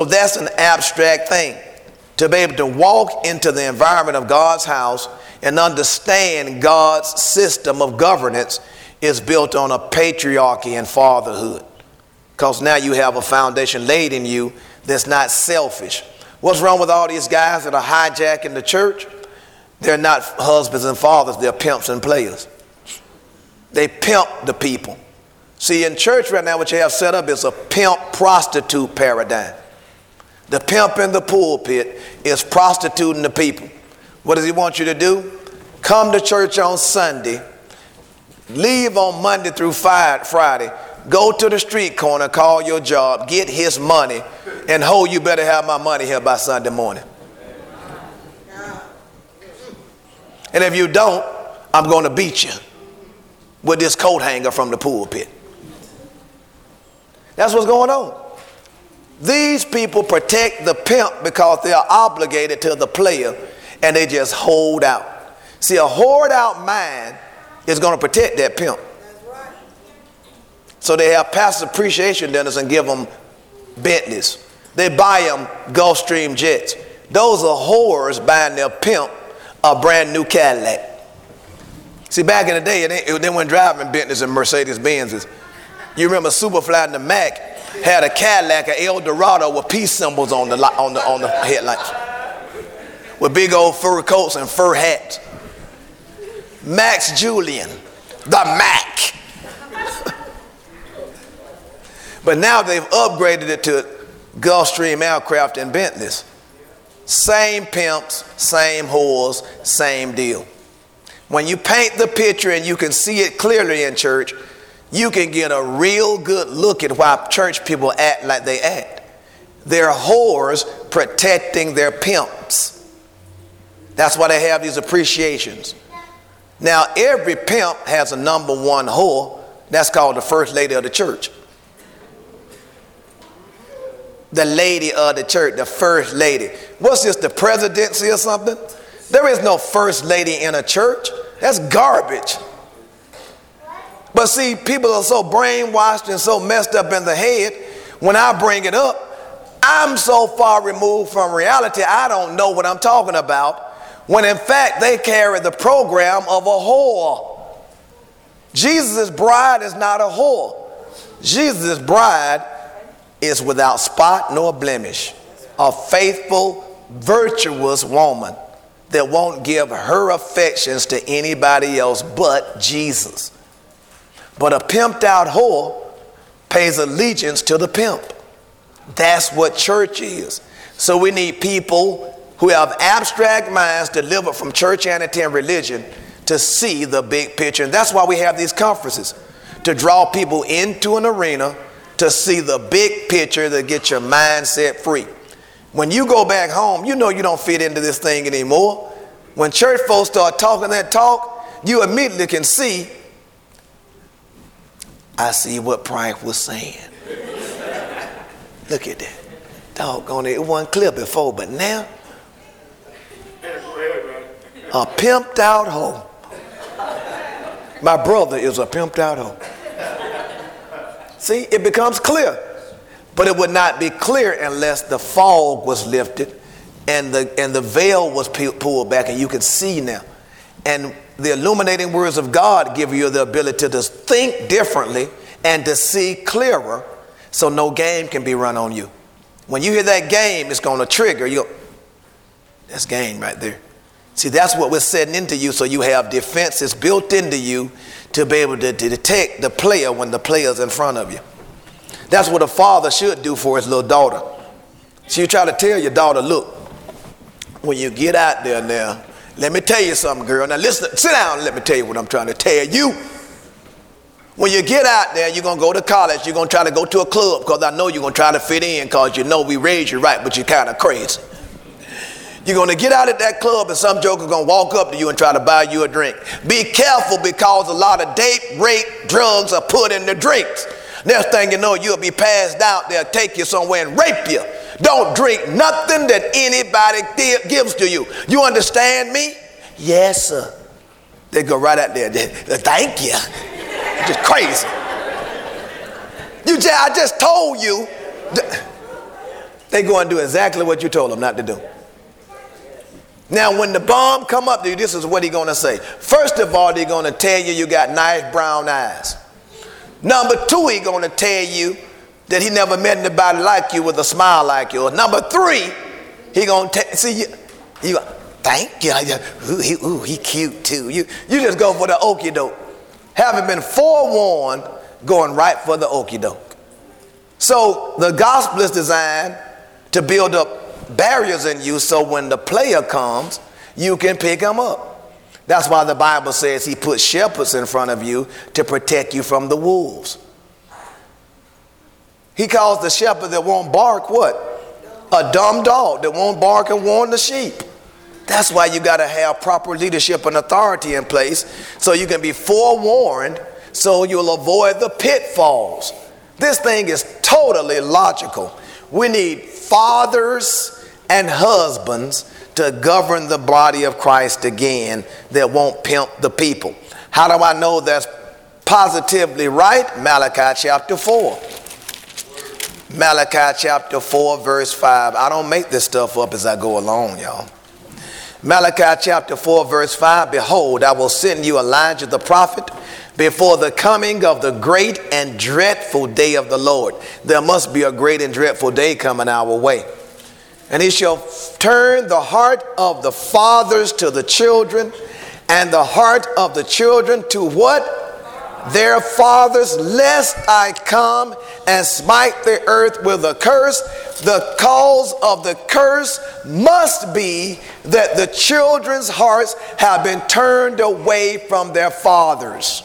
that's an abstract thing. To be able to walk into the environment of God's house and understand God's system of governance is built on a patriarchy and fatherhood. Because now you have a foundation laid in you that's not selfish. What's wrong with all these guys that are hijacking the church? They're not husbands and fathers, they're pimps and players. They pimp the people. See, in church right now, what you have set up is a pimp-prostitute paradigm. The pimp in the pulpit is prostituting the people. What does he want you to do? Come to church on Sunday, leave on Monday through Friday, go to the street corner, call your job, get his money, and you better have my money here by Sunday morning. And if you don't, I'm going to beat you with this coat hanger from the pulpit. That's what's going on. These people protect the pimp because they are obligated to the player, and they just hold out. See, a hoard out mind is going to protect that pimp. So they have pastor appreciation dinners and give them Bentleys. They buy them Gulfstream jets. Those are whores buying their pimp a brand new Cadillac. See, back in the day, they weren't driving Bentleys and Mercedes-Benzes. You remember Superfly and the Mac had a Cadillac, an Eldorado with peace symbols on the headlights, with big old fur coats and fur hats. Max Julian, the Mac. But now they've upgraded it to Gulfstream aircraft and Bentleys. Same pimps, same whores, same deal. When you paint the picture and you can see it clearly in church, you can get a real good look at why church people act like they act. They're whores protecting their pimps. That's why they have these appreciations. Now, every pimp has a number one whore. That's called the first lady of the church. The lady of the church, the first lady. What's this, the presidency or something? There is no first lady in a church. That's garbage. But see, people are so brainwashed and so messed up in the head, when I bring it up, I'm so far removed from reality, I don't know what I'm talking about, when in fact they carry the program of a whore. Jesus' bride is not a whore. Jesus' bride is without spot nor blemish, a faithful, virtuous woman that won't give her affections to anybody else but Jesus. But a pimped out whore pays allegiance to the pimp. That's what church is. So we need people who have abstract minds delivered from churchianity and religion to see the big picture. And that's why we have these conferences, to draw people into an arena to see the big picture, that get your mind set free. When you go back home, you know you don't fit into this thing anymore. When church folks start talking that talk, you immediately can see, I see what Pride was saying. Look at that. Doggone it. It wasn't clear before, but now, a pimped out hoe. My brother is a pimped out hoe. See, it becomes clear. But it would not be clear unless the fog was lifted and the veil was pulled back and you can see now. And the illuminating words of God give you the ability to think differently and to see clearer, so no game can be run on you. When you hear that game, it's going to trigger you. That's game right there. See, that's what we're setting into you, so you have defenses built into you to be able to detect the player when the player's in front of you. That's what a father should do for his little daughter. So you try to tell your daughter, look, when you get out there now, let me tell you something, girl. Now listen, sit down and let me tell you what I'm trying to tell you. When you get out there, you're going to go to college, you're going to try to go to a club because I know you're going to try to fit in because you know we raised you right, but you're kind of crazy. You're going to get out at that club and some joker's going to walk up to you and try to buy you a drink. Be careful because a lot of date, rape, drugs are put in the drinks. Next thing you know, you'll be passed out. They'll take you somewhere and rape you. Don't drink nothing that anybody gives to you. You understand me? Yes, sir. They go right out there. Thank you. Just crazy. I just told you. They go and do exactly what you told them not to do. Now, when the bomb come up to you, this is what he's going to say. First of all, they're going to tell you got nice brown eyes. Number two, he's going to tell you that he never met anybody like you with a smile like yours. Number three, he going to see you thank you. Ooh, he cute too. You just go for the okie doke. Having been forewarned, going right for the okie doke. So the gospel is designed to build up barriers in you so when the player comes, you can pick him up. That's why the Bible says he put shepherds in front of you to protect you from the wolves. He calls the shepherd that won't bark what? A dumb dog that won't bark and warn the sheep. That's why you got to have proper leadership and authority in place so you can be forewarned so you'll avoid the pitfalls. This thing is totally logical. We need fathers and husbands to govern the body of Christ again that won't pimp the people. How do I know that's positively right? Malachi chapter 4. Malachi chapter 4 verse 5. I don't make this stuff up as I go along, y'all. Malachi chapter 4 verse 5. Behold, I will send you Elijah the prophet before the coming of the great and dreadful day of the Lord. There must be a great and dreadful day coming our way. And he shall turn the heart of the fathers to the children, and the heart of the children to what? Their fathers, lest I come and smite the earth with a curse. The cause of the curse must be that the children's hearts have been turned away from their fathers.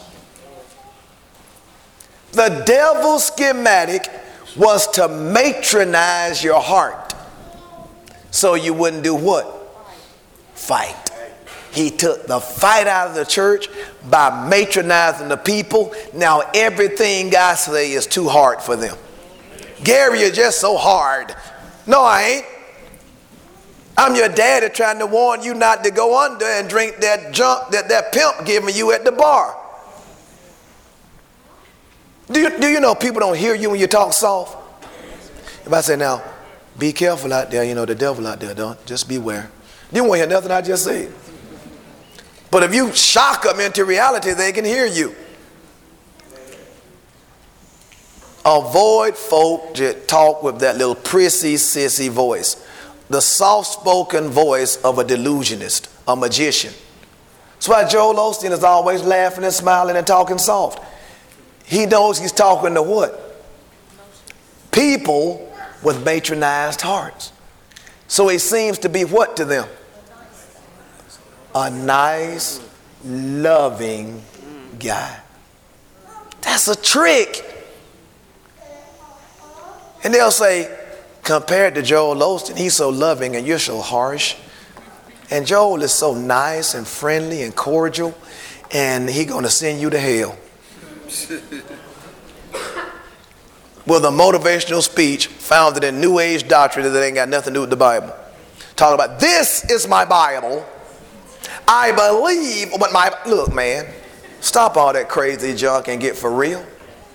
The devil's schematic was to matronize your heart so you wouldn't do what? Fight. He took the fight out of the church by matronizing the people. Now everything I say is too hard for them. Gary, you're just so hard. No, I ain't. I'm your daddy trying to warn you not to go under and drink that junk that pimp giving you at the bar. Do you know people don't hear you when you talk soft? If I say now, be careful out there, you know, the devil out there, don't just beware. You won't hear nothing I just said. But if you shock them into reality, they can hear you. Avoid folk that talk with that little prissy, sissy voice. The soft-spoken voice of a delusionist, a magician. That's why Joel Osteen is always laughing and smiling and talking soft. He knows he's talking to what? People with matronized hearts. So he seems to be what to them? A nice, loving guy. That's a trick. And they'll say, compared to Joel Osteen, he's so loving and you're so harsh. And Joel is so nice and friendly and cordial, and he's going to send you to hell. With a motivational speech founded in New Age doctrine that ain't got nothing to do with the Bible. Talking about, this is my Bible. I believe what my... Look, man, stop all that crazy junk and get for real.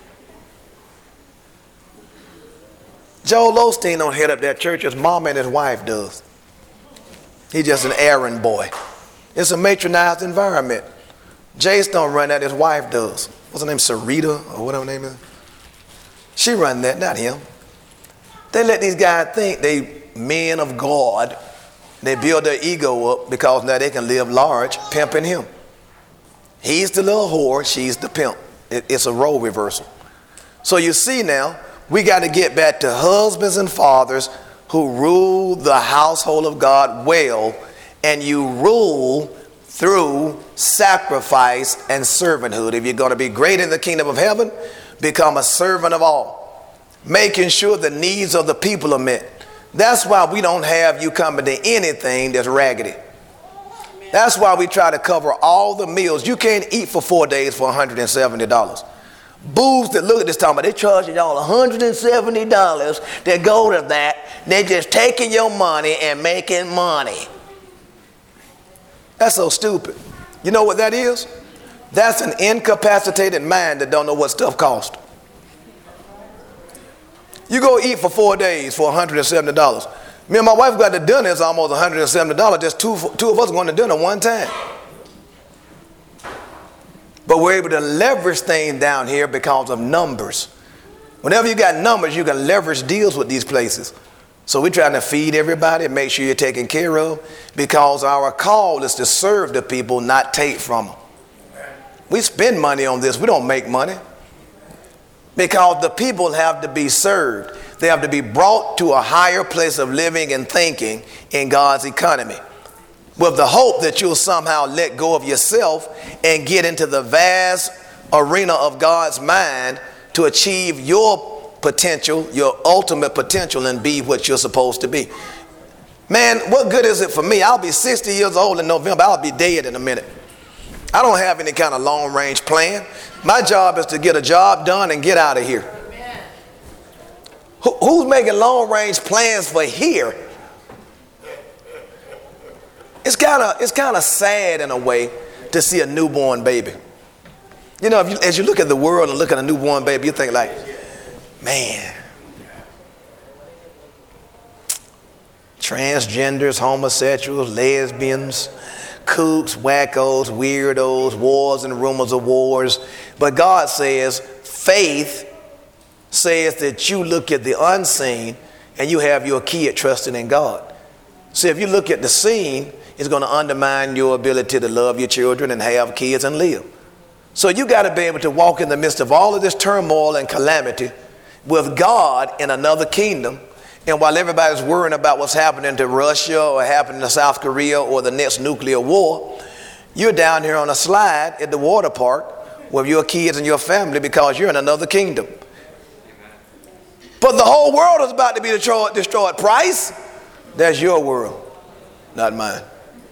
Joel Osteen don't head up that church. His mom and his wife does. He's just an errand boy. It's a matronized environment. Jace don't run that, his wife does. What's her name, Sarita, or whatever her name is? She run that, not him. They let these guys think they men of God. They build their ego up because now they can live large, pimping him. He's the little whore, she's the pimp. It's a role reversal. So you see now, we got to get back to husbands and fathers who rule the household of God well, and you rule through sacrifice and servanthood. If you're going to be great in the kingdom of heaven, become a servant of all, making sure the needs of the people are met. That's why we don't have you coming to anything that's raggedy. That's why we try to cover all the meals. You can't eat for 4 days for $170. Boobs that look at this talking about, they charging y'all $170 to go to that. They're just taking your money and making money. That's so stupid. You know what that is? That's an incapacitated mind that don't know what stuff costs. You go eat for 4 days for $170. Me and my wife got to dinner, it's almost $170. Just two of us going to dinner one time. But we're able to leverage things down here because of numbers. Whenever you got numbers, you can leverage deals with these places. So we're trying to feed everybody and make sure you're taken care of, because our call is to serve the people, not take from them. We spend money on this. We don't make money. Because the people have to be served. They have to be brought to a higher place of living and thinking in God's economy, with the hope that you'll somehow let go of yourself and get into the vast arena of God's mind to achieve your potential, your ultimate potential, and be what you're supposed to be. Man, what good is it for me? I'll be 60 years old in November. I'll be dead in a minute. I don't have any kind of long-range plan. My job is to get a job done and get out of here. Who's making long-range plans for here? It's kind of sad in a way to see a newborn baby. You know, as you look at the world and look at a newborn baby, you think like, man, transgenders, homosexuals, lesbians, kooks, wackos, weirdos, wars and rumors of wars. But God says, faith says that you look at the unseen and you have your kid trusting in God. So if you look at the seen, it's going to undermine your ability to love your children and have kids and live. So you got to be able to walk in the midst of all of this turmoil and calamity with God in another kingdom. And while everybody's worrying about what's happening to Russia or happening to South Korea or the next nuclear war, you're down here on a slide at the water park with your kids and your family because you're in another kingdom. But the whole world is about to be destroyed. Price, that's your world, not mine.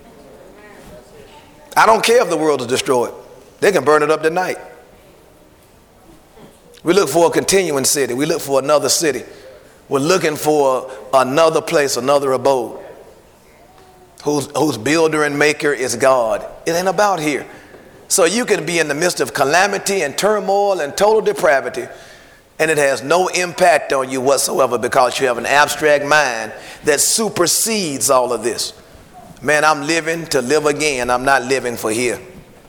I don't care if the world is destroyed. They can burn it up tonight. We look for a continuing city. We look for another city. We're looking for another place, another abode, whose builder and maker is God. It ain't about here. So you can be in the midst of calamity and turmoil and total depravity, and it has no impact on you whatsoever because you have an abstract mind that supersedes all of this. Man, I'm living to live again. I'm not living for here.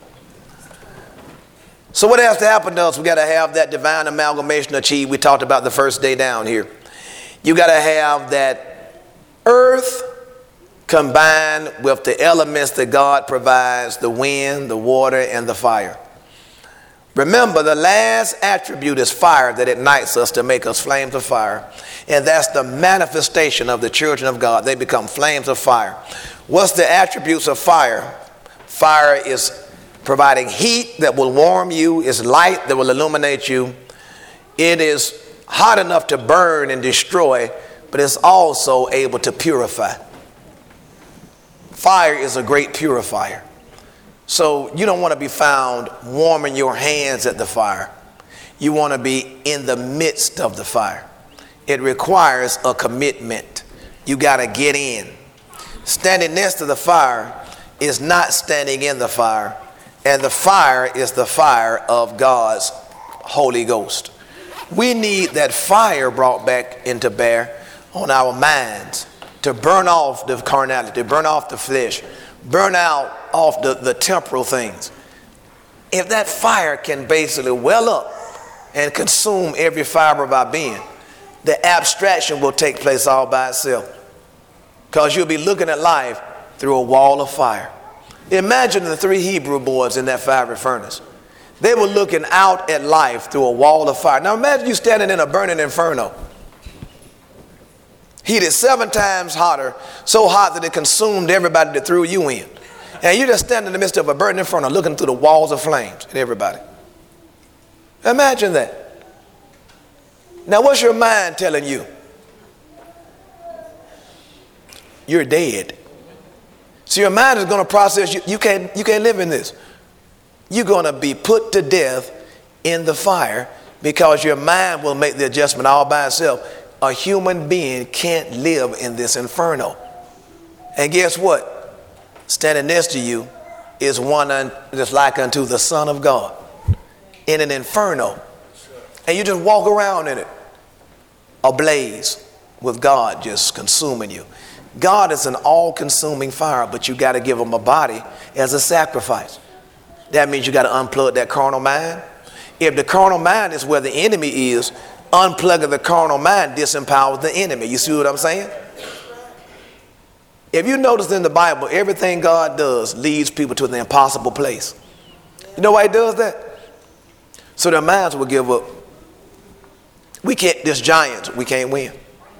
So what has to happen to us? We got to have that divine amalgamation achieved. We talked about the first day down here. You got to have that earth combined with the elements that God provides, the wind, the water, and the fire. Remember, the last attribute is fire that ignites us to make us flames of fire. And that's the manifestation of the children of God. They become flames of fire. What's the attributes of fire? Fire is providing heat that will warm you, is light that will illuminate you. It is hot enough to burn and destroy, but it's also able to purify. Fire is a great purifier. So you don't want to be found warming your hands at the fire. You want to be in the midst of the fire. It requires a commitment. You got to get in. Standing next to the fire is not standing in the fire, and the fire is the fire of God's Holy Ghost. We need that fire brought back into bear on our minds to burn off the carnality, burn off the flesh, burn out off the temporal things. If that fire can basically well up and consume every fiber of our being, the abstraction will take place all by itself, because you'll be looking at life through a wall of fire. Imagine the 3 Hebrew boys in that fiery furnace. They were looking out at life through a wall of fire. Now imagine you standing in a burning inferno, heated 7 times hotter, so hot that it consumed everybody that threw you in. And you're just standing in the midst of a burning inferno looking through the walls of flames at everybody. Imagine that. Now what's your mind telling you? You're dead. So your mind is going to process you can't live in this. You're going to be put to death in the fire because your mind will make the adjustment all by itself. A human being can't live in this inferno. And guess what? Standing next to you is one that's like unto the Son of God in an inferno. And you just walk around in it. ablaze with God just consuming you. God is an all-consuming fire, but you got to give him a body as a sacrifice. That means you got to unplug that carnal mind. If the carnal mind is where the enemy is, unplugging the carnal mind disempowers the enemy. You see what I'm saying? If you notice in the Bible, everything God does leads people to the impossible place. You know why he does that? So their minds will give up. We can't, this giant, we can't win.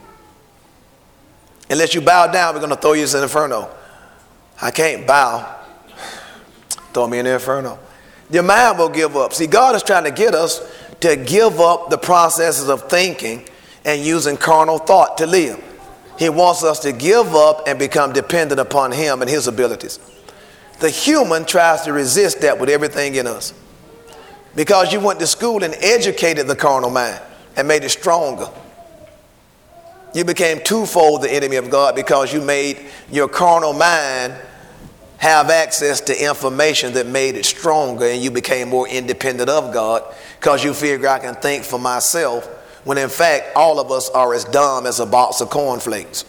Unless you bow down, we're going to throw you in the inferno. I can't bow. Throw me in the inferno. Your mind will give up. See, God is trying to get us to give up the processes of thinking and using carnal thought to live. He wants us to give up and become dependent upon him and his abilities. The human tries to resist that with everything in us. Because you went to school and educated the carnal mind and made it stronger. You became twofold the enemy of God because you made your carnal mind have access to information that made it stronger, and you became more independent of God because you figure I can think for myself, when in fact all of us are as dumb as a box of cornflakes.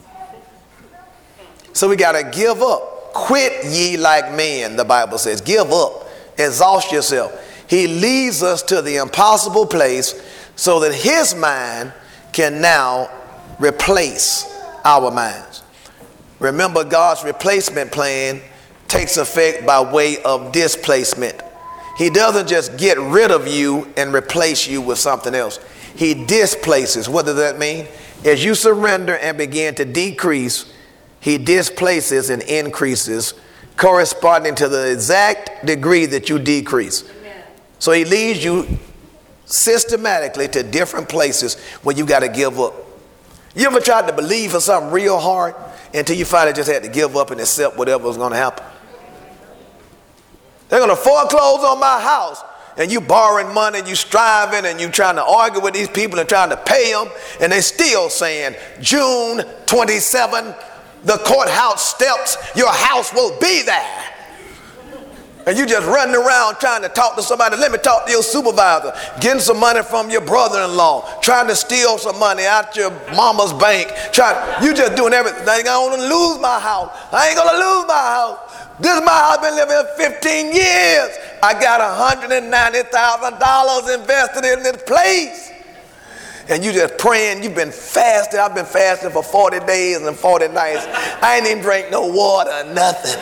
So we got to give up. Quit ye like men, the Bible says. Give up. Exhaust yourself. He leads us to the impossible place so that his mind can now replace our minds. Remember, God's replacement plan takes effect by way of displacement. He doesn't just get rid of you and replace you with something else. He displaces. What does that mean? As you surrender and begin to decrease, he displaces and increases corresponding to the exact degree that you decrease. Amen. So he leads you systematically to different places where you got to give up. You ever tried to believe for something real hard until you finally just had to give up and accept whatever was going to happen? They're going to foreclose on my house, and you borrowing money and you striving and you trying to argue with these people and trying to pay them, and they still saying June 27, the courthouse steps, your house will be there. And you just running around trying to talk to somebody. Let me talk to your supervisor. Getting some money from your brother-in-law. Trying to steal some money out your mama's bank. You just doing everything. I ain't going to lose my house. I ain't going to lose my house. This is my house. I've been living here 15 years. I got $190,000 invested in this place. And you just praying. You've been fasting. I've been fasting for 40 days and 40 nights. I ain't even drank no water, nothing.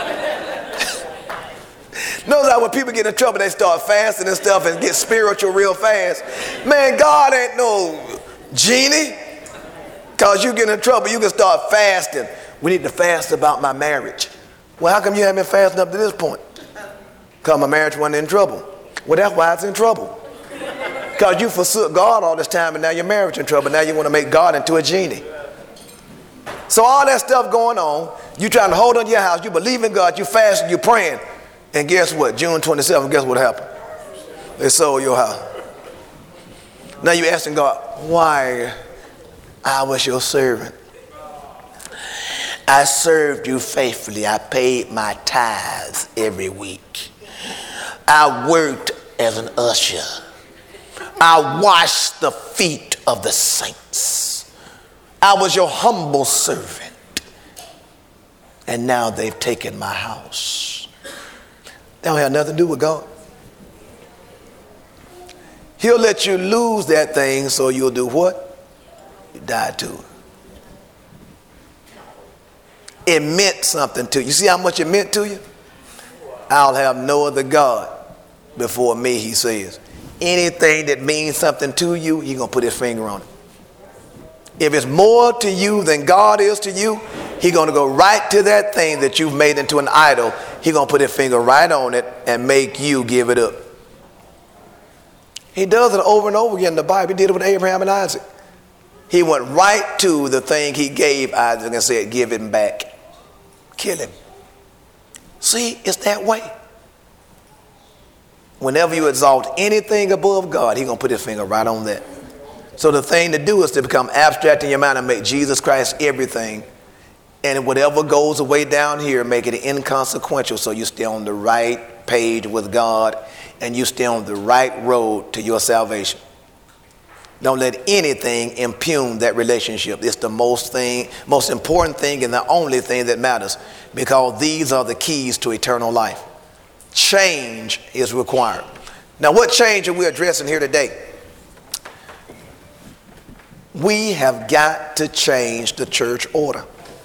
Notice how when people get in trouble, they start fasting and stuff and get spiritual real fast. Man, God ain't no genie. Because you get in trouble, you can start fasting. We need to fast about my marriage. Well, how come you haven't been fasting up to this point? Because my marriage wasn't in trouble. Well, that's why it's in trouble. Because you forsook God all this time and now your marriage in trouble. Now you want to make God into a genie. So all that stuff going on, you trying to hold on to your house, you believe in God, you fasting, you praying. And guess what? June 27th, guess what happened? They sold your house. Now you're asking God, why? I was your servant. I served you faithfully. I paid my tithes every week. I worked as an usher. I washed the feet of the saints. I was your humble servant. And now they've taken my house. That don't have nothing to do with God. He'll let you lose that thing so you'll do what? You die to it. It meant something to you. See how much it meant to you? I'll have no other God before me, he says. Anything that means something to you, he's going to put his finger on it. If it's more to you than God is to you, he's going to go right to that thing that you've made into an idol. He's going to put his finger right on it and make you give it up. He does it over and over again in the Bible. He did it with Abraham and Isaac. He went right to the thing he gave Isaac and said, give him back. Kill him. See, it's that way. Whenever you exalt anything above God, he's going to put his finger right on that. So the thing to do is to become abstract in your mind and make Jesus Christ everything. And whatever goes away down here, make it inconsequential so you stay on the right page with God and you stay on the right road to your salvation. Don't let anything impugn that relationship. It's the most important thing and the only thing that matters, because these are the keys to eternal life. Change is required. Now, what change are we addressing here today? We have got to change the church order.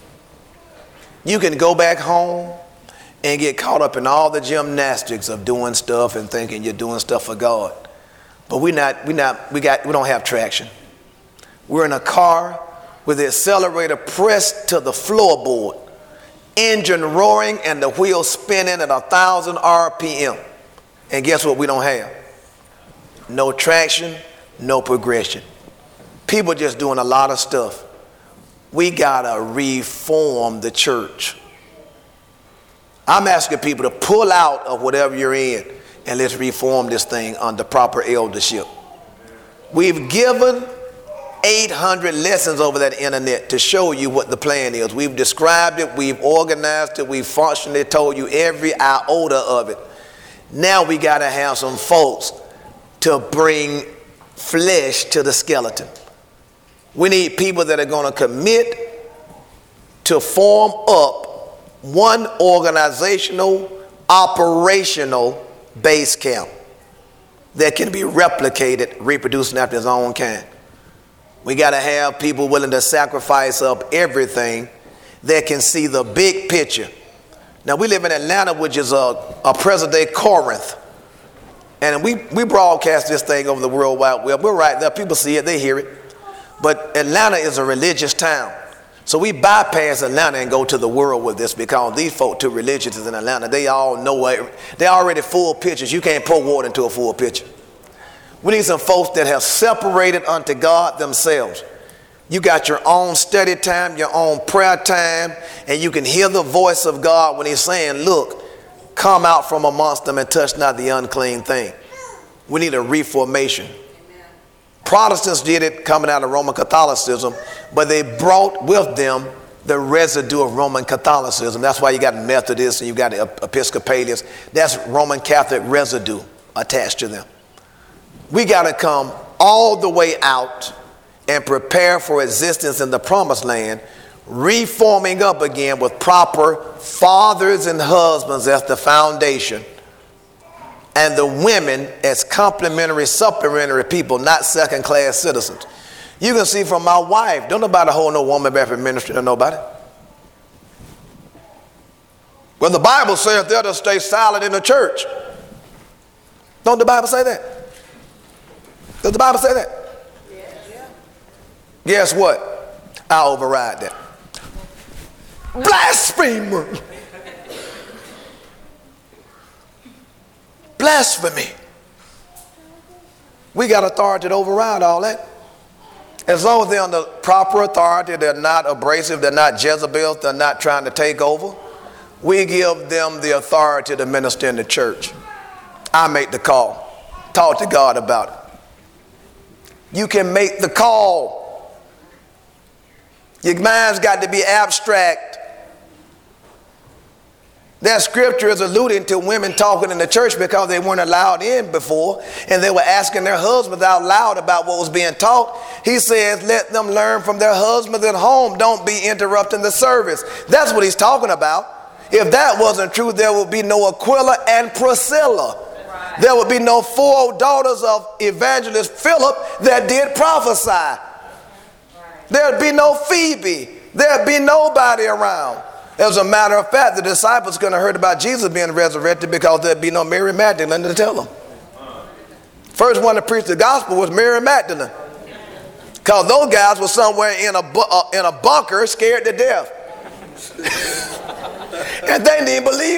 You can go back home and get caught up in all the gymnastics of doing stuff and thinking you're doing stuff for God. But we don't have traction. We're in a car with the accelerator pressed to the floorboard, engine roaring and the wheels spinning at 1,000 RPM. And guess what we don't have? No traction, no progression. People just doing a lot of stuff. We gotta reform the church. I'm asking people to pull out of whatever you're in and let's reform this thing under proper eldership. We've given 800 lessons over that internet to show you what the plan is. We've described it, we've organized it, we've functionally told you every iota of it. Now we got to have some folks to bring flesh to the skeleton. We need people that are going to commit to form up one organizational, operational base camp that can be replicated, reproducing after its own kind. We got to have people willing to sacrifice up everything that can see the big picture. Now, we live in Atlanta, which is a present-day Corinth. And we broadcast this thing over the World Wide Web. We're right there. People see it. They hear it. But Atlanta is a religious town. So we bypass Atlanta and go to the world with this, because these folk too religious in Atlanta. They all know it. They're already full pictures. You can't pour water into a full picture. We need some folks that have separated unto God themselves. You got your own study time, your own prayer time, and you can hear the voice of God when he's saying, look, come out from amongst them and touch not the unclean thing. We need a reformation. Protestants did it coming out of Roman Catholicism, but they brought with them the residue of Roman Catholicism. That's why you got Methodists and you got Episcopalians. That's Roman Catholic residue attached to them. We got to come all the way out and prepare for existence in the promised land, reforming up again with proper fathers and husbands as the foundation, and the women as complementary, supplementary people, not second-class citizens. You can see from my wife, don't nobody hold no woman back from ministry to nobody. Well, the Bible says they're to stay silent in the church. Don't the Bible say that? Does the Bible say that? Yeah. Guess what? I'll override that. Blasphemer. Blasphemy. We got authority to override all that. As long as they're under proper authority, they're not abrasive, they're not Jezebels, they're not trying to take over, we give them the authority to minister in the church. I make the call. Talk to God about it. You can make the call. Your mind's got to be abstract. That scripture is alluding to women talking in the church because they weren't allowed in before, and they were asking their husbands out loud about what was being taught. He says, let them learn from their husbands at home. Don't be interrupting the service. That's what he's talking about. If that wasn't true, there would be no Aquila and Priscilla. Right. There would be no 4 daughters of evangelist Philip that did prophesy. Right. There'd be no Phoebe. There'd be nobody around. As a matter of fact, the disciples couldn't have heard about Jesus being resurrected because there'd be no Mary Magdalene to tell them. First one to preach the gospel was Mary Magdalene, because those guys were somewhere in a bunker scared to death. And they didn't believe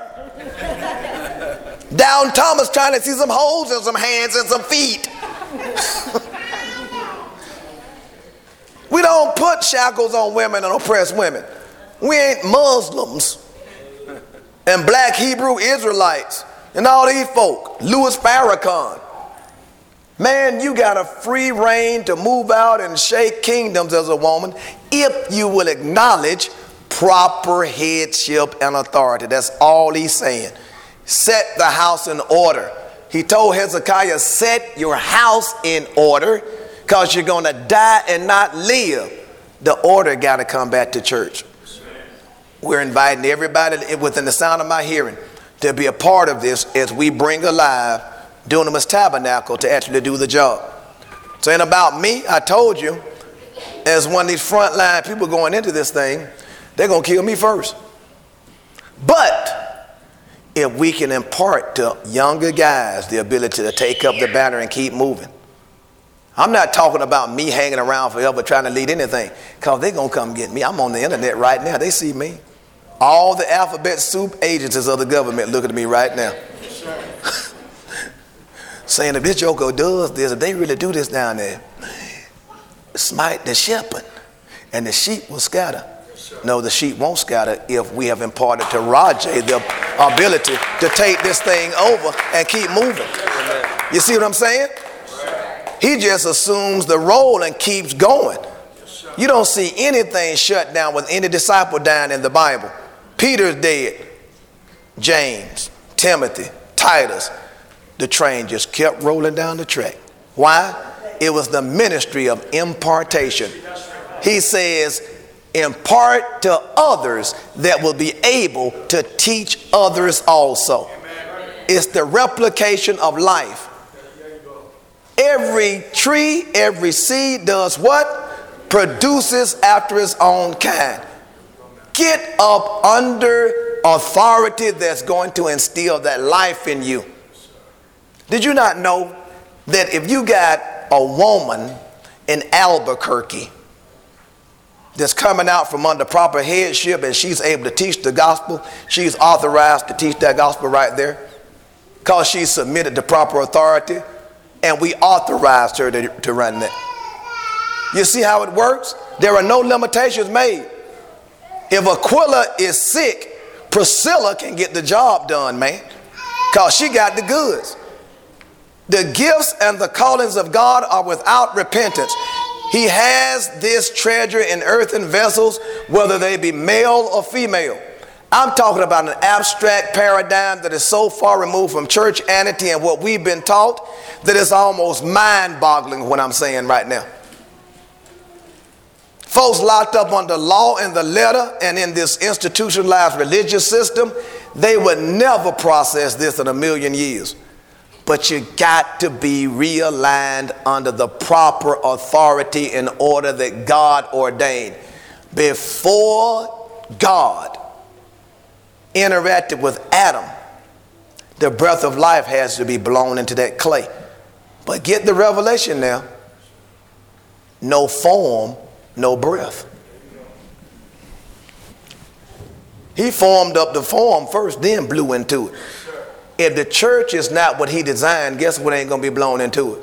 her. Down Thomas trying to see some holes in some hands and some feet. We don't put shackles on women and oppress women. We ain't Muslims and black Hebrew Israelites and all these folk. Louis Farrakhan. Man, you got a free reign to move out and shake kingdoms as a woman if you will acknowledge proper headship and authority. That's all he's saying. Set the house in order. He told Hezekiah, set your house in order. because you're going to die and not live. The order got to come back to church. We're inviting everybody within the sound of my hearing to be a part of this as we bring alive Dunamis Tabernacle to actually do the job. Saying about me, I told you, as one of these frontline people going into this thing, they're going to kill me first. But if we can impart to younger guys the ability to take up the banner and keep moving. I'm not talking about me hanging around forever trying to lead anything, because they're going to come get me. I'm on the internet right now. They see me. All the alphabet soup agencies of the government looking at me right now. Saying if this joker does this, if they really do this down there, smite the shepherd and the sheep will scatter. No, the sheep won't scatter if we have imparted to Rajay the ability to take this thing over and keep moving. You see what I'm saying? He just assumes the role and keeps going. You don't see anything shut down with any disciple dying in the Bible. Peter's dead. James, Timothy, Titus. The train just kept rolling down the track. Why? It was the ministry of impartation. He says, impart to others that will be able to teach others also. It's the replication of life. Every tree, every seed does what? Produces after its own kind. Get up under authority that's going to instill that life in you. Did you not know that if you got a woman in Albuquerque that's coming out from under proper headship and she's able to teach the gospel, she's authorized to teach that gospel right there because she's submitted to proper authority, and we authorized her to run that. You see how it works? There are no limitations made. If Aquila is sick, Priscilla can get the job done, man, because she got the goods. The gifts and the callings of God are without repentance. He has this treasure in earthen vessels, whether they be male or female. I'm talking about an abstract paradigm that is so far removed from churchianity and what we've been taught that it's almost mind-boggling what I'm saying right now. Folks locked up under law and the letter and in this institutionalized religious system, they would never process this in a million years. But you got to be realigned under the proper authority in order that God ordained. Before God interacted with Adam, the breath of life has to be blown into that clay. But get the revelation now. No form, no breath. He formed up the form first, then blew into it. If the church is not what he designed, guess what ain't going to be blown into it?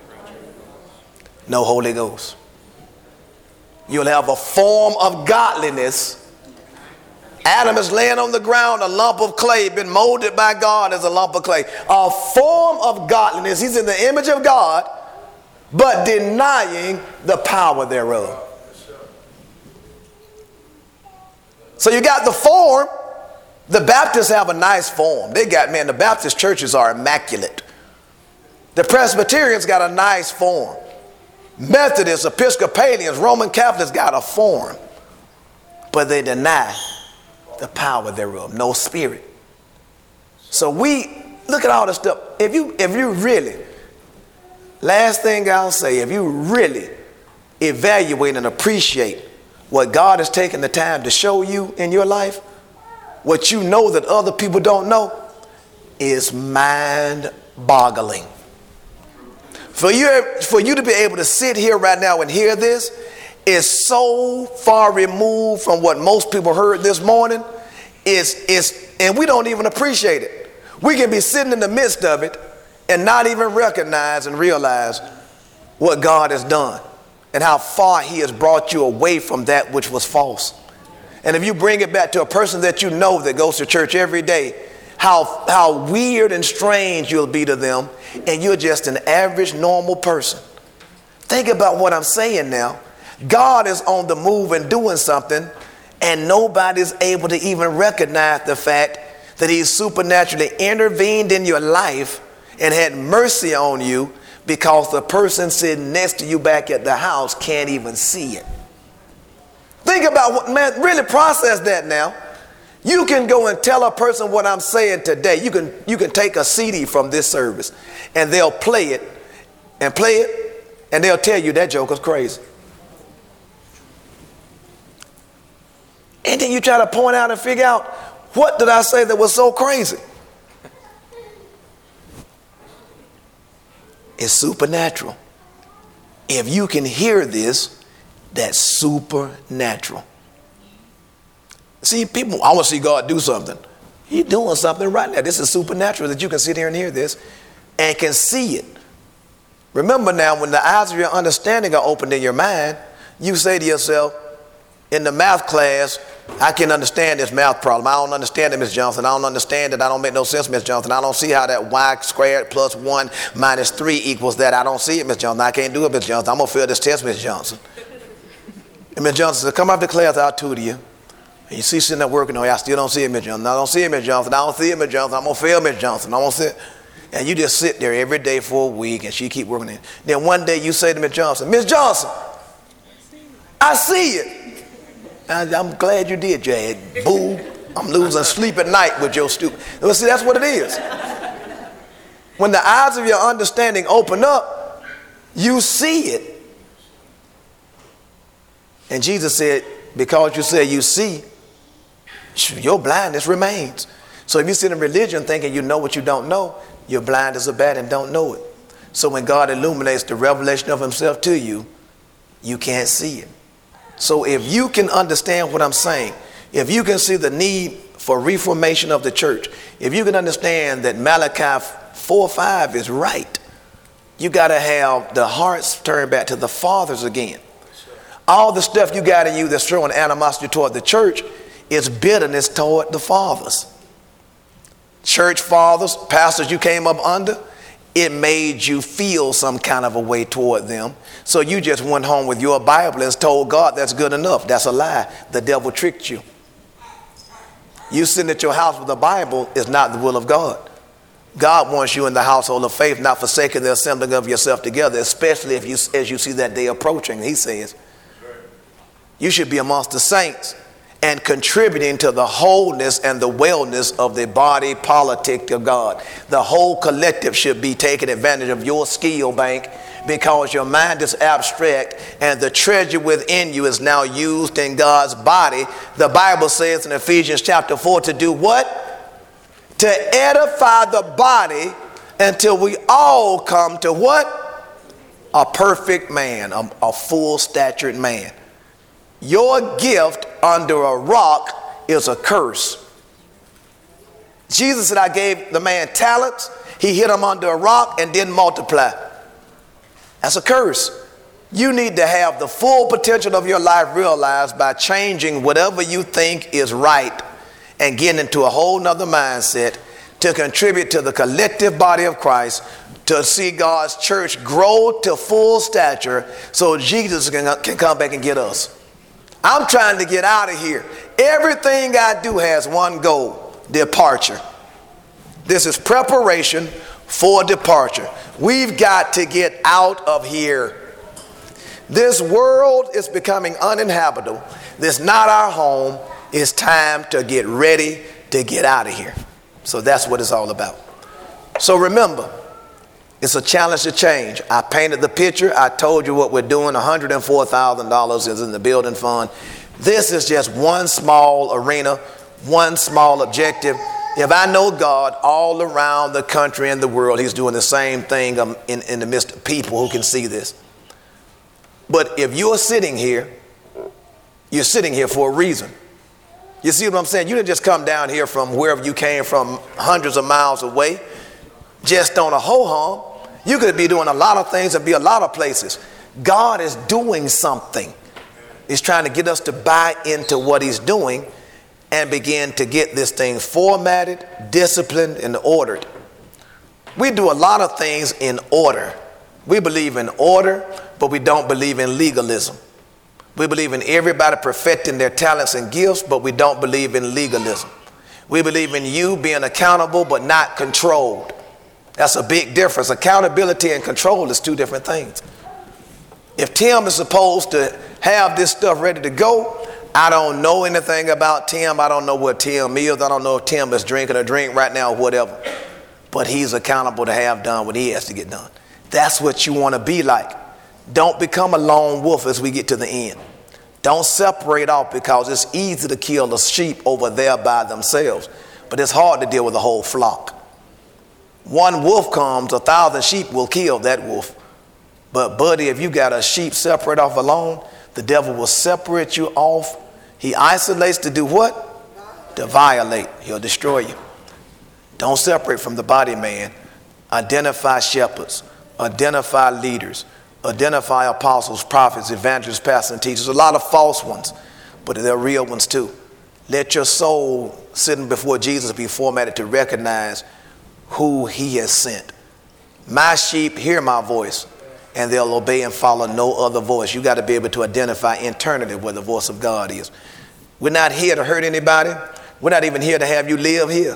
No Holy Ghost. You'll have a form of godliness. Adam is laying on the ground, a lump of clay, been molded by God as a lump of clay. A form of godliness. He's in the image of God, but denying the power thereof. So you got the form. The Baptists have a nice form. They got, man, the Baptist churches are immaculate. The Presbyterians got a nice form. Methodists, Episcopalians, Roman Catholics got a form. But they deny the power thereof. No spirit. So we, look at all this stuff. If you really, last thing I'll say, if you really evaluate and appreciate what God has taken the time to show you in your life, what you know that other people don't know, is mind-boggling. For you to be able to sit here right now and hear this is so far removed from what most people heard this morning. And we don't even appreciate it. We can be sitting in the midst of it and not even recognize and realize what God has done and how far he has brought you away from that which was false. And if you bring it back to a person that you know that goes to church every day, how weird and strange you'll be to them, and you're just an average, normal person. Think about what I'm saying now. God is on the move and doing something, and nobody's able to even recognize the fact that he's supernaturally intervened in your life and had mercy on you because the person sitting next to you back at the house can't even see it. Think about what, man, really process that now. You can go and tell a person what I'm saying today. You can take a CD from this service and they'll play it and they'll tell you that joke was crazy. And then you try to point out and figure out, what did I say that was so crazy? It's supernatural. If you can hear this, that's supernatural. See, people, I want to see God do something. He's doing something right now. This is supernatural that you can sit here and hear this and can see it. Remember now, when the eyes of your understanding are opened in your mind, you say to yourself, in the math class, I can understand this math problem. I don't understand it, Miss Johnson. I don't understand it. I don't make no sense, Miss Johnson. I don't see how that y squared plus 1 minus 3 equals that. I don't see it, Miss Johnson. I can't do it, Miss Johnson. I'm going to fail this test, Miss Johnson. And Miss Johnson said, come out the class, I'll tutor you. And you see sitting there working on you, I still don't see it, Miss Johnson. I don't see it, Miss Johnson. I don't see it, Miss Johnson. I'm going to fail, Miss Johnson. I won't see it. And you just sit there every day for a week and she keep working it. Then one day you say to Miss Johnson, Miss Johnson, I see it. I'm glad you did, Jag. Boo. I'm losing sleep at night with your stupid. Well, see, that's what it is. When the eyes of your understanding open up, you see it. And Jesus said, because you said you see, your blindness remains. So if you sit in religion thinking you know what you don't know, you're blind as a bat and don't know it. So when God illuminates the revelation of himself to you, you can't see it. So if you can understand what I'm saying, if you can see the need for reformation of the church, if you can understand that Malachi 4:5 is right, you got to have the hearts turned back to the fathers again. All the stuff you got in you that's showing animosity toward the church is bitterness toward the fathers. Church fathers, pastors you came up under, it made you feel some kind of a way toward them. So you just went home with your Bible and told God that's good enough. That's a lie. The devil tricked you. You sitting at your house with a Bible is not the will of God. God wants you in the household of faith, not forsaking the assembling of yourself together, especially if you, as you see that day approaching, he says. You should be amongst the saints and contributing to the wholeness and the wellness of the body politic of God. The whole collective should be taking advantage of your skill bank, because your mind is abstract and the treasure within you is now used in God's body. The Bible says in Ephesians chapter 4 to do what? To edify the body until we all come to what? A perfect man, a full statured man. Your gift under a rock is a curse. Jesus said, I gave the man talents. He hid them under a rock and didn't multiply. That's a curse. You need to have the full potential of your life realized by changing whatever you think is right and getting into a whole nother mindset to contribute to the collective body of Christ, to see God's church grow to full stature so Jesus can come back and get us. I'm trying to get out of here. Everything I do has one goal: departure. This is preparation for departure. We've got to get out of here. This world is becoming uninhabitable. This is not our home. It's time to get ready to get out of here. So that's what it's all about. So remember, it's a challenge to change. I painted the picture. I told you what we're doing. $104,000 is in the building fund. This is just one small arena, one small objective. If I know God all around the country and the world, he's doing the same thing in the midst of people who can see this. But if you're sitting here for a reason. You see what I'm saying? You didn't just come down here from wherever you came from, hundreds of miles away, just on a ho-hum. You could be doing a lot of things and be a lot of places. God is doing something. He's trying to get us to buy into what he's doing and begin to get this thing formatted, disciplined, and ordered. We do a lot of things in order. We believe in order, but we don't believe in legalism. We believe in everybody perfecting their talents and gifts, but we don't believe in legalism. We believe in you being accountable, but not controlled. That's a big difference. Accountability and control is two different things. If Tim is supposed to have this stuff ready to go, I don't know anything about Tim. I don't know what Tim is. I don't know if Tim is drinking a drink right now or whatever. But he's accountable to have done what he has to get done. That's what you want to be like. Don't become a lone wolf as we get to the end. Don't separate off, because it's easy to kill a sheep over there by themselves. But it's hard to deal with a whole flock. One wolf comes, 1,000 sheep will kill that wolf. But buddy, if you got a sheep separate off alone, the devil will separate you off. He isolates to do what? To violate. He'll destroy you. Don't separate from the body, man. Identify shepherds. Identify leaders. Identify apostles, prophets, evangelists, pastors, and teachers. A lot of false ones, but they're real ones too. Let your soul sitting before Jesus be formatted to recognize who he has sent. My sheep hear my voice, and they'll obey and follow no other voice. You got to be able to identify internally where the voice of God is. We're not here to hurt anybody. We're not even here to have you live here.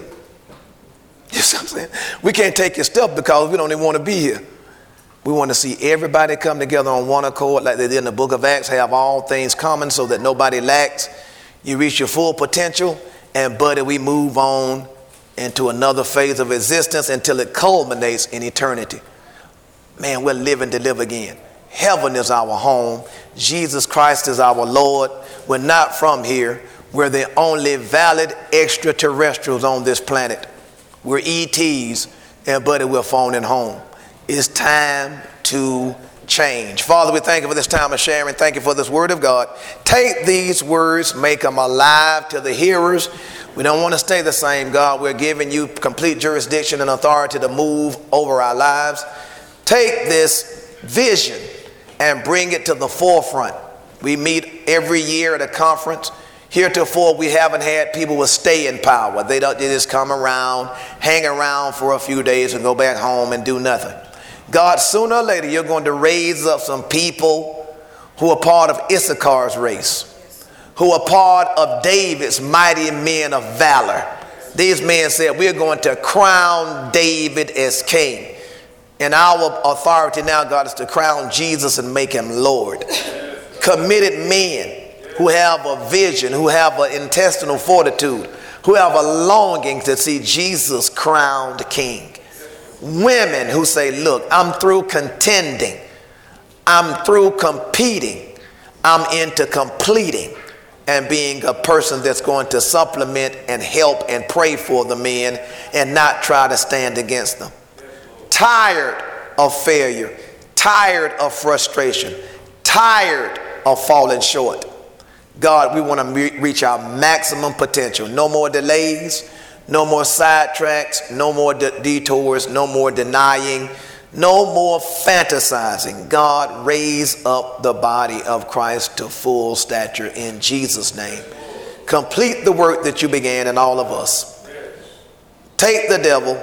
You see what I'm saying? We can't take your stuff because we don't even want to be here. We want to see everybody come together on one accord like they did in the book of Acts, have all things common so that nobody lacks. You reach your full potential, and buddy, we move on into another phase of existence until it culminates in eternity. Man, we're living to live again. Heaven is our home. Jesus Christ is our Lord. We're not from here. We're the only valid extraterrestrials on this planet. We're ETs, and buddy, we're phoning home. It's time to change. Father, we thank you for this time of sharing. Thank you for this word of God. Take these words, make them alive to the hearers. We don't want to stay the same, God. We're giving you complete jurisdiction and authority to move over our lives. Take this vision and bring it to the forefront. We meet every year at a conference. Heretofore, we haven't had people with staying power. They just come around, hang around for a few days and go back home and do nothing. God, sooner or later, you're going to raise up some people who are part of Issachar's race, who are part of David's mighty men of valor. These men said, we're going to crown David as king. And our authority now, God, is to crown Jesus and make him Lord. Committed men who have a vision, who have an intestinal fortitude, who have a longing to see Jesus crowned king. Women who say, look, I'm through contending. I'm through competing. I'm into completing and being a person that's going to supplement and help and pray for the men and not try to stand against them. Tired of failure, tired of frustration, tired of falling short. God, we want to reach our maximum potential. No more delays, no more sidetracks, no more detours, no more denying, no more fantasizing. God, raise up the body of Christ to full stature in Jesus' name. Complete the work that you began in all of us. Take the devil,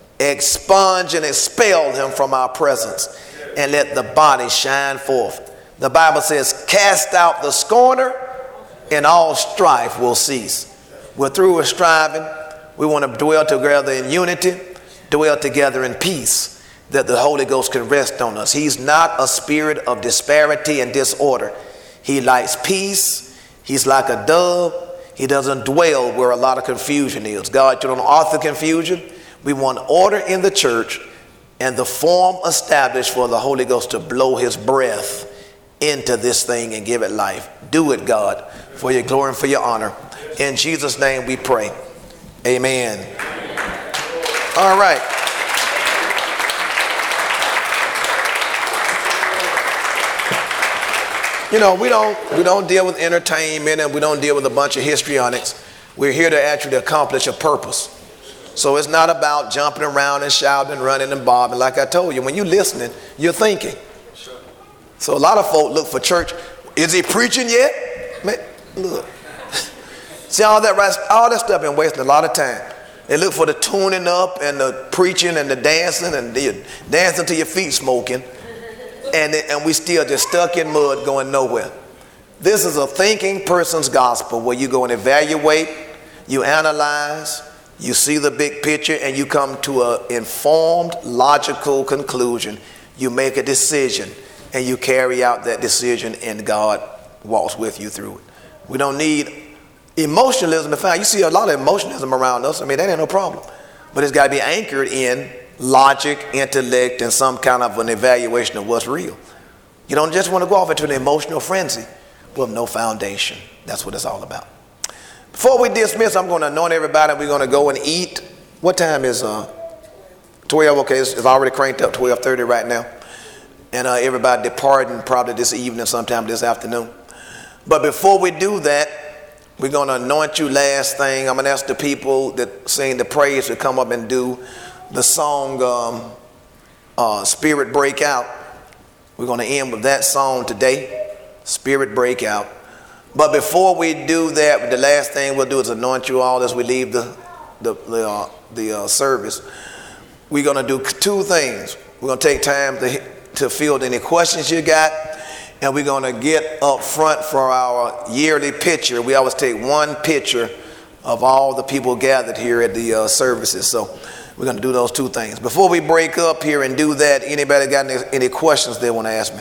expunge and expel him from our presence, and let the body shine forth. The Bible says, cast out the scorner, and all strife will cease. We're through with striving. We want to dwell together in unity, dwell together in peace, that the Holy Ghost can rest on us. He's not a spirit of disparity and disorder. He likes peace. He's like a dove. He doesn't dwell where a lot of confusion is. God, you don't author confusion. We want order in the church and the form established for the Holy Ghost to blow his breath into this thing and give it life. Do it, God, for your glory and for your honor. In Jesus' name we pray. Amen. All right. You know, we don't deal with entertainment and we don't deal with a bunch of histrionics. We're here to actually accomplish a purpose. So it's not about jumping around and shouting and running and bobbing. Like I told you, when you're listening, you're thinking. So a lot of folk look for church. Is he preaching yet? Man, look. See, all that stuff been wasting a lot of time. They look for the tuning up and the preaching and the dancing and the dancing till your feet smoking. And we still just stuck in mud going nowhere. This is a thinking person's gospel where you go and evaluate, you analyze, You see the big picture and you come to an informed, logical conclusion. You make a decision and you carry out that decision, and God walks with you through it. We don't need emotionalism to find. You see a lot of emotionalism around us. I mean, that ain't no problem. But it's got to be anchored in logic, intellect, and some kind of an evaluation of what's real. You don't just want to go off into an emotional frenzy with no foundation. That's what it's all about. Before we dismiss, I'm going to anoint everybody. We're going to go and eat. What time is 12? Okay, it's already cranked up 12:30 right now. And everybody departing probably this evening, sometime this afternoon. But before we do that, we're going to anoint you last thing. I'm going to ask the people that sing the praise to come up and do the song Spirit Break Out. We're going to end with that song today, Spirit Break Out. But before we do that, the last thing we'll do is anoint you all as we leave the service. We're going to do two things. We're going to take time to field any questions you got, and we're going to get up front for our yearly picture. We always take one picture of all the people gathered here at the services. So we're going to do those two things. Before we break up here and do that, anybody got any questions they want to ask me?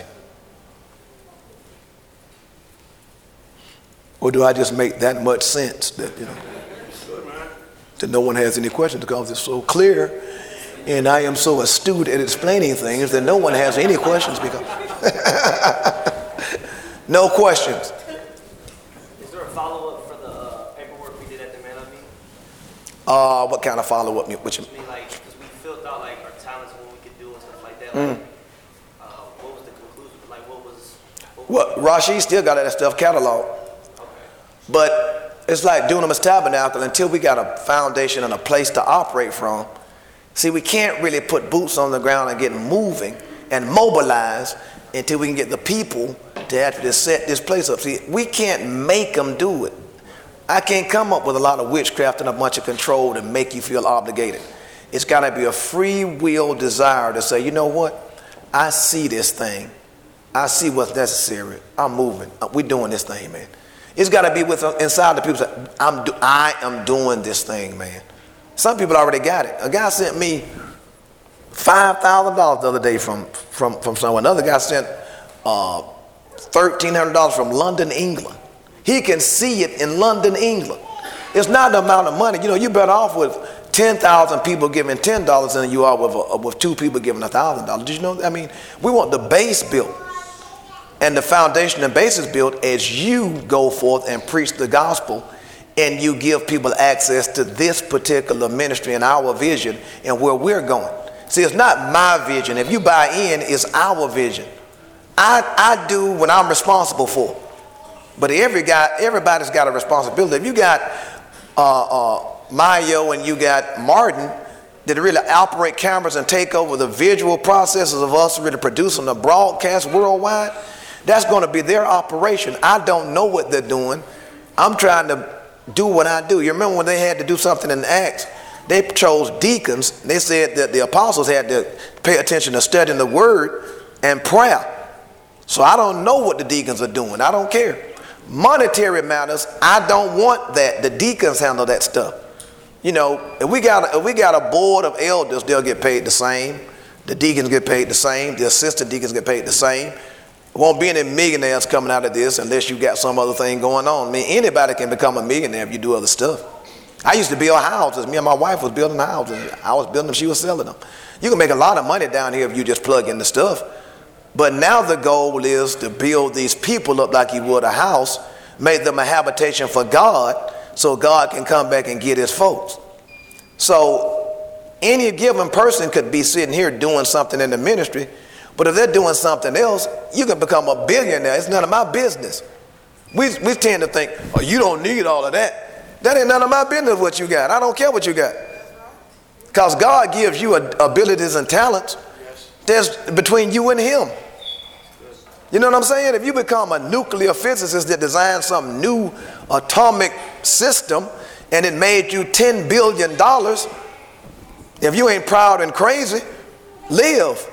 Or do I just make that much sense that, that no one has any questions because it's so clear and I am so astute at explaining things that no one has any questions because no questions. Is there a follow-up for the paperwork we did at the Man Up meeting? What kind of follow-up? Which, I mean, like, because we filled out like our talents and what we could do and stuff like that. Like, what was the conclusion? Like, what was well, Rashid still got that stuff cataloged. But it's like Dunamis Tabernacle, until we got a foundation and a place to operate from. See, we can't really put boots on the ground and get moving and mobilize until we can get the people to actually set this place up. See, we can't make them do it. I can't come up with a lot of witchcraft and a bunch of control to make you feel obligated. It's got to be a free will desire to say, you know what? I see this thing. I see what's necessary. I'm moving. We're doing this thing, man. It's got to be with inside the people. I am doing this thing, man. Some people already got it. A guy sent me $5,000 the other day from someone. Another guy sent $1,300 from London, England. He can see it in London, England. It's not the amount of money. You're better off with 10,000 people giving $10 than you are with 2 people giving $1,000. Did you know? I mean, we want the base built. And the foundation and basis built as you go forth and preach the gospel and you give people access to this particular ministry and our vision and where we're going. See, it's not my vision. If you buy in, it's our vision. I do what I'm responsible for. But everybody's got a responsibility. If you got Mayo and you got Martin that really operate cameras and take over the visual processes of us really producing the broadcast worldwide, that's going to be their operation. I don't know what they're doing. I'm trying to do what I do. You remember when they had to do something in Acts? They chose deacons. They said that the apostles had to pay attention to studying the word and prayer. So I don't know what the deacons are doing. I don't care. Monetary matters, I don't want that. The deacons handle that stuff. If we got a board of elders, they'll get paid the same. The deacons get paid the same. The assistant deacons get paid the same. Won't be any millionaires coming out of this unless you got some other thing going on. I mean, anybody can become a millionaire if you do other stuff. I used to build houses. Me and my wife was building houses. I was building them, she was selling them. You can make a lot of money down here if you just plug in the stuff. But now the goal is to build these people up like you would a house, make them a habitation for God so God can come back and get his folks. So any given person could be sitting here doing something in the ministry, but if they're doing something else, you can become a billionaire. It's none of my business. We tend to think, oh, you don't need all of that. That ain't none of my business what you got. I don't care what you got. Because God gives you abilities and talents. That's between you and him. You know what I'm saying? If you become a nuclear physicist that designed some new atomic system and it made you $10 billion, if you ain't proud and crazy, live.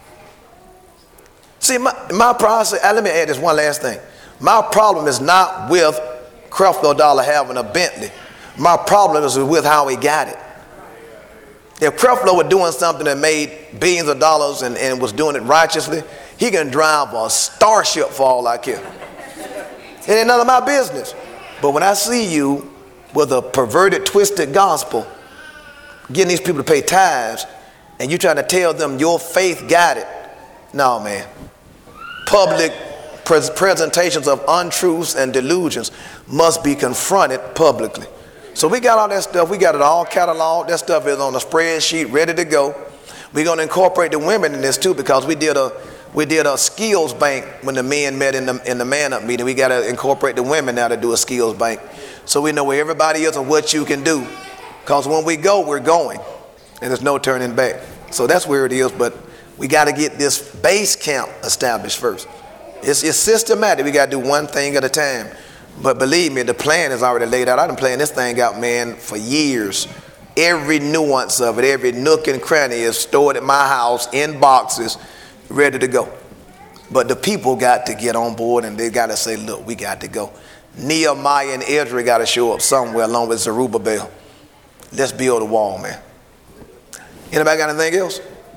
See, my process, let me add this one last thing. My problem is not with Creflo Dollar having a Bentley. My problem is with how he got it. If Creflo was doing something that made billions of dollars and was doing it righteously, he can drive a starship for all I care. It ain't none of my business. But when I see you with a perverted, twisted gospel, getting these people to pay tithes, and you trying to tell them your faith got it. No, man. Public presentations of untruths and delusions must be confronted publicly. So we got all that stuff. We got it all cataloged. That stuff is on a spreadsheet, ready to go. We're going to incorporate the women in this too, because we did a skills bank when the men met in the man-up meeting. We got to incorporate the women now to do a skills bank, so we know where everybody is and what you can do. Because when we go, we're going, and there's no turning back. So that's where it is. But we got to get this base camp established first. It's systematic. We got to do one thing at a time. But believe me, the plan is already laid out. I've been playing this thing out, man, for years. Every nuance of it, every nook and cranny is stored at my house in boxes, ready to go. But the people got to get on board, and they got to say, look, we got to go. Nehemiah and Ezra got to show up somewhere along with Zerubbabel. Let's build a wall, man. Anybody got anything else?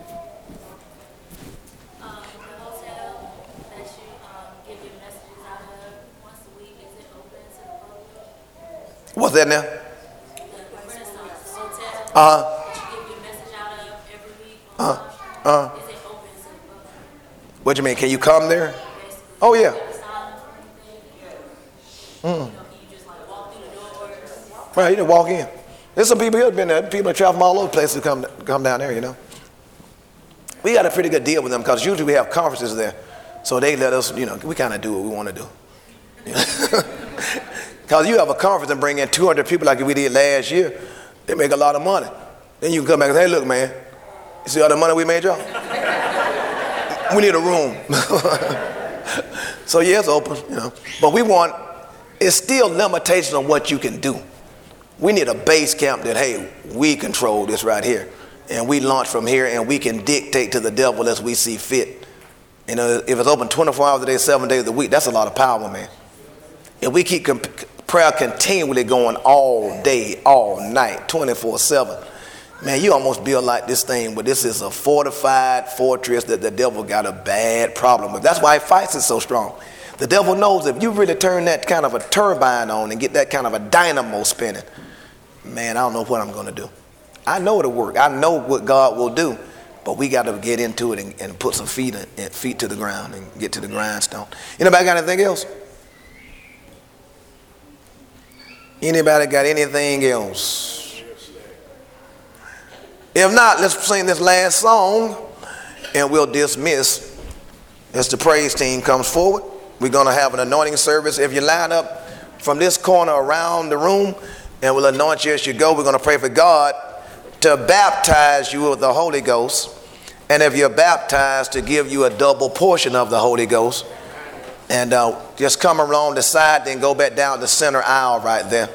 The hotel that you give your messages out of once a week, is it open to the public? What's that now? The Renaissance Hotel Uh-huh. that you give your message out of every week online, is it open to the public? What you mean? Can you come there? Oh, yeah. Sign up or anything? You know, can you just like walk through the doors? Right, you can walk in. There's some people here been there. People that travel from all over the place to come down there, you know. We got a pretty good deal with them, because usually we have conferences there. So they let us, you know, we kind of do what we want to do. Because you have a conference and bring in 200 people like we did last year, they make a lot of money. Then you can come back and say, hey, look, man, you see all the money we made, y'all? We need a room. So yeah, it's open, you know. But it's still limitations on what you can do. We need a base camp that, hey, we control this right here. And we launch from here, and we can dictate to the devil as we see fit. You know, if it's open 24 hours a day, 7 days a week, that's a lot of power, man. If we keep prayer continually going all day, all night, 24/7, man, you almost build like this thing, but this is a fortified fortress that the devil got a bad problem with. That's why he fights it so strong. The devil knows if you really turn that kind of a turbine on and get that kind of a dynamo spinning, man, I don't know what I'm going to do. I know it'll work. I know what God will do, but we got to get into it and put some feet to the ground and get to the grindstone. Anybody got anything else? Anybody got anything else? If not, let's sing this last song and we'll dismiss as the praise team comes forward. We're going to have an anointing service. If you line up from this corner around the room, and we'll anoint you as you go. We're going to pray for God to baptize you with the Holy Ghost. And if you're baptized, to give you a double portion of the Holy Ghost. And just come along the side, then go back down the center aisle right there.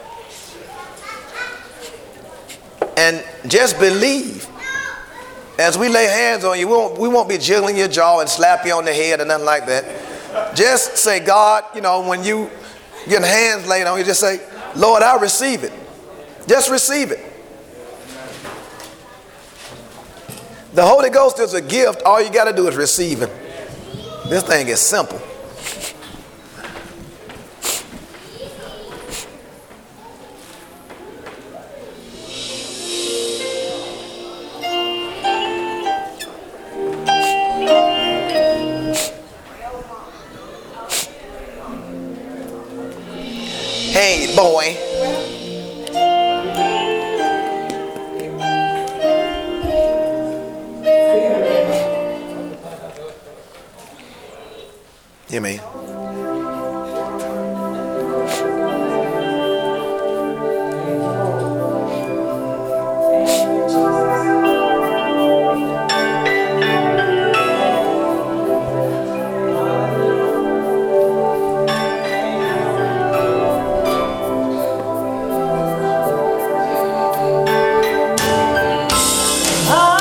And just believe. As we lay hands on you, we won't be jiggling your jaw and slap you on the head or nothing like that. Just say, God, you know, when you get hands laid on you, just say, Lord, I receive it. Just receive it. The Holy Ghost is a gift. All you got to do is receive it. This thing is simple. Hey, boy. You mean?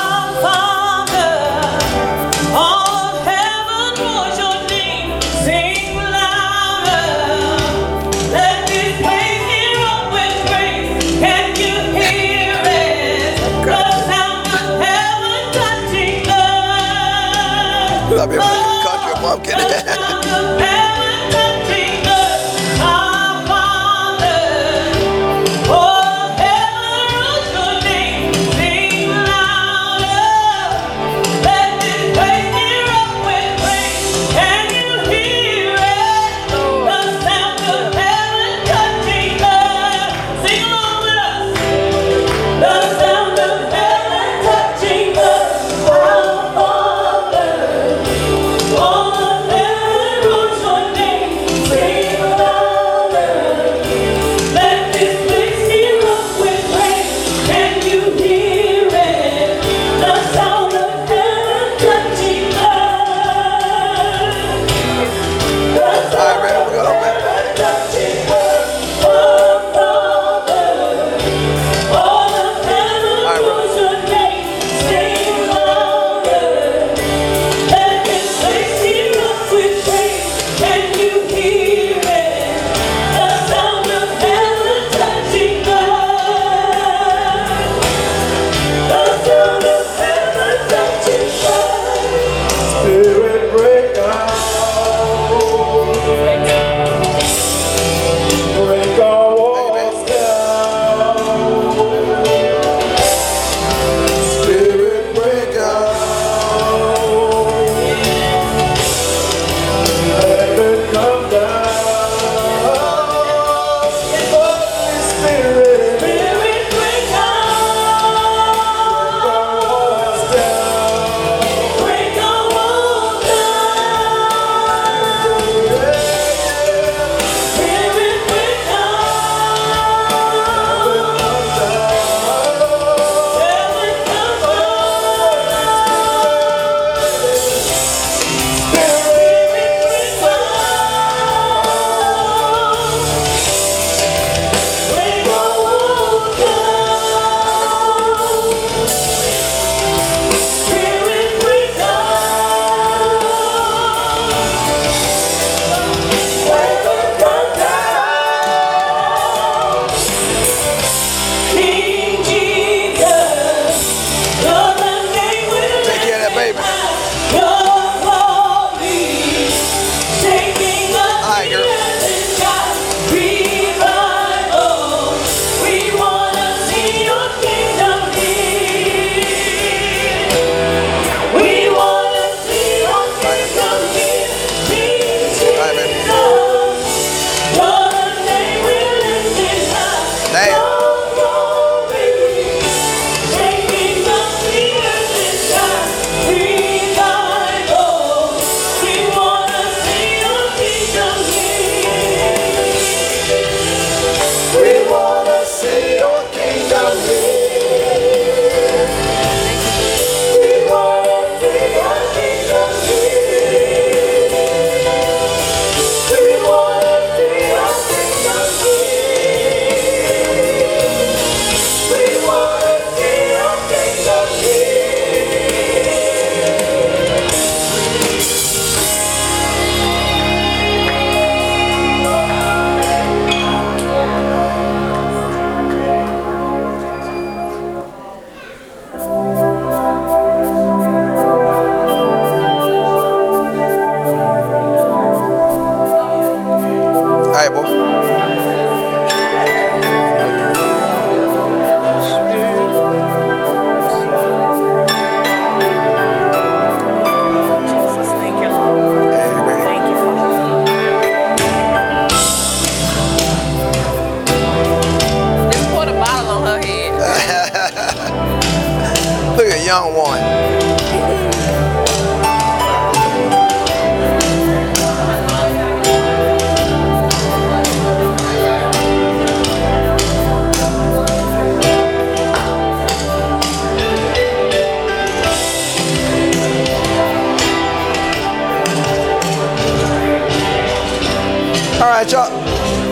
Our Father, all of heaven, knows your name. Sing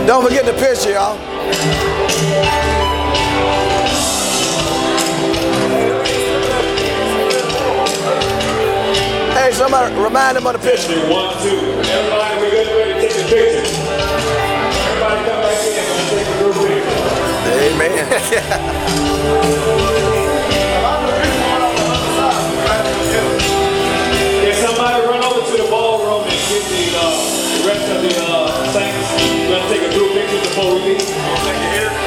Don't forget the picture, y'all. Hey, somebody remind them of the picture. 1, 2. Everybody, we're getting ready to take the picture. Everybody come back in. We're going to take a group picture. Amen. Can somebody run over to the ballroom and get the rest of the saints? We're going to take a group picture before we leave. Take it here.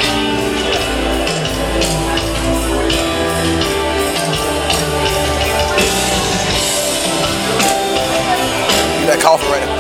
That coffee right there.